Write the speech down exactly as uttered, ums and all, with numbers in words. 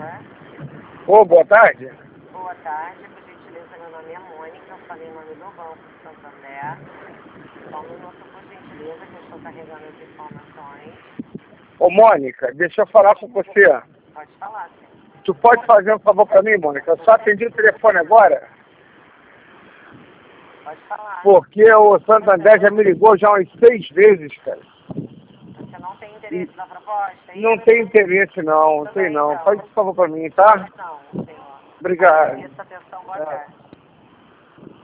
Ô, boa tarde. Boa tarde, por gentileza, meu nome é Mônica, eu falei em nome do Banco Santander. Só um minuto, por gentileza, que eu estou carregando as informações. Ô, Mônica, deixa eu falar com você. Pode falar, sim. Tu pode fazer um favor pra mim, Mônica? Eu só atendi o telefone agora. Pode falar. Porque o Santander já me ligou já umas seis vezes, cara. Você não tem interesse na proposta? É Não isso? tem interesse não, não Tudo tem bem, não. então. Faz esse favor pra mim, tá? Não, senhor. Obrigado. Agradeço a atenção, boa É. tarde.